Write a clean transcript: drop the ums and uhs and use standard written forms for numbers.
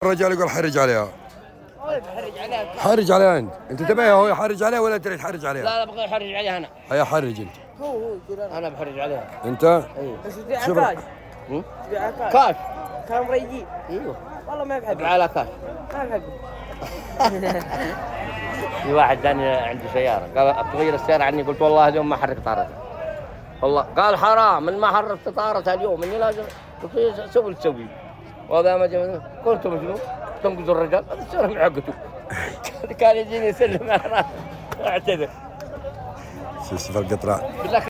الرجال يقول حرج عليها. بحرج عليها. حرج عليها انت تبيها هو يحرج عليها ولا تريد تحرج عليها؟ لا ابغى احرج عليها انا. هيا حرج انت. هو انا بحرج عليها. انت؟ اي. بس تبيع شوف. كاش. تبيع كاش. كاش. كان ريجي. ايوه. والله ما بحب. ابيع على كاش. ما بحب. في واحد ثاني عنده سياره قال تغير السياره عني قلت والله اليوم ما حركت طارتها. والله قال حرام من ما حركت طارتها اليوم اني لازم قلت له سوي اللي تسوي. وهذا ما جاب قلت مجنون تنقذوا الرجال هذا السياره معقته. كان يجيني يسلم على اعتذر. شوف القطرة.